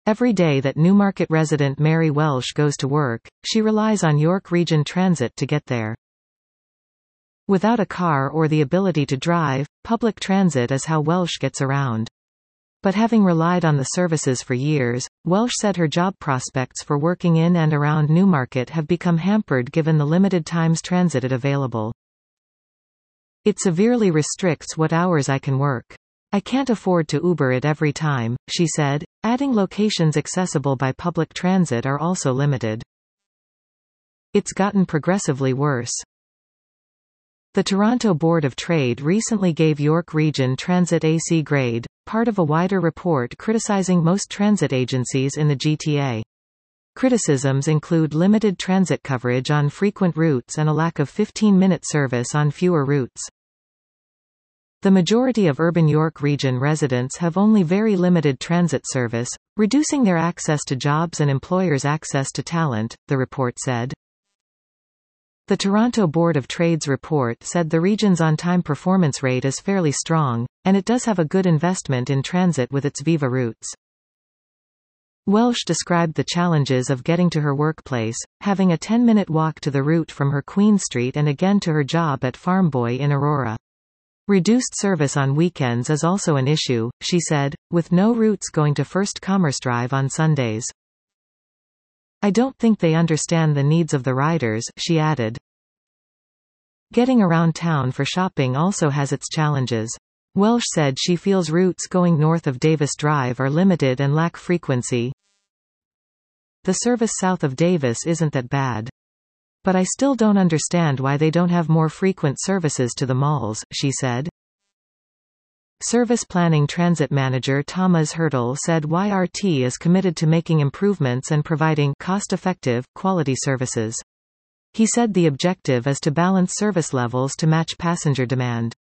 Every day that Newmarket resident Mary Welsh goes to work, she relies on York Region Transit to get there. Without a car or the ability to drive, public transit is how Welsh gets around. But having relied on the services for years, Welsh said her job prospects for working in and around Newmarket have become hampered given the limited times transit is available. It severely restricts what hours I can work. I can't afford to Uber it every time, she said, adding locations accessible by public transit are also limited. It's gotten progressively worse. The Toronto Board of Trade recently gave York Region Transit a C grade, part of a wider report criticizing most transit agencies in the GTA. Criticisms include limited transit coverage on frequent routes and a lack of 15-minute service on fewer routes. The majority of urban York Region residents have only very limited transit service, reducing their access to jobs and employers' access to talent, the report said. The Toronto Board of Trade's report said the region's on-time performance rate is fairly strong, and it does have a good investment in transit with its Viva routes. Welsh described the challenges of getting to her workplace, having a 10-minute walk to the route from her Queen Street and again to her job at Farmboy in Aurora. Reduced service on weekends is also an issue, she said, with no routes going to First Commerce Drive on Sundays. I don't think they understand the needs of the riders, she added. Getting around town for shopping also has its challenges. Welsh said she feels routes going north of Davis Drive are limited and lack frequency. The service south of Davis isn't that bad. But I still don't understand why they don't have more frequent services to the malls, she said. Service Planning Transit Manager Thomas Hurtle said YRT is committed to making improvements and providing cost-effective, quality services. He said the objective is to balance service levels to match passenger demand.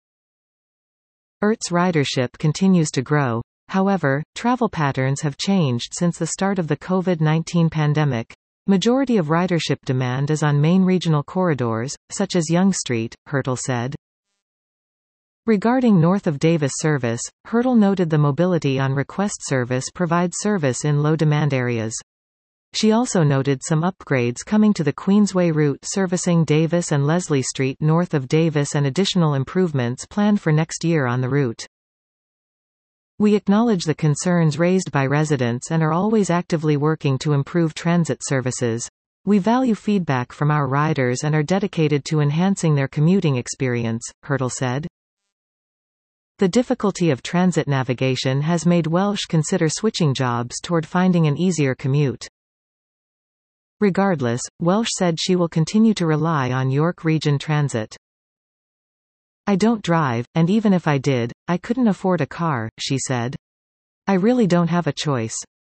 YRT's ridership continues to grow. However, travel patterns have changed since the start of the COVID-19 pandemic. Majority of ridership demand is on main regional corridors, such as Yonge Street, Hurtle said. Regarding north of Davis service, Hurtle noted the mobility on request service provides service in low-demand areas. She also noted some upgrades coming to the Queensway route servicing Davis and Leslie Street north of Davis and additional improvements planned for next year on the route. We acknowledge the concerns raised by residents and are always actively working to improve transit services. We value feedback from our riders and are dedicated to enhancing their commuting experience, Hurtle said. The difficulty of transit navigation has made Welsh consider switching jobs toward finding an easier commute. Regardless, Welsh said she will continue to rely on York Region Transit. I don't drive, and even if I did, I couldn't afford a car, she said. I really don't have a choice.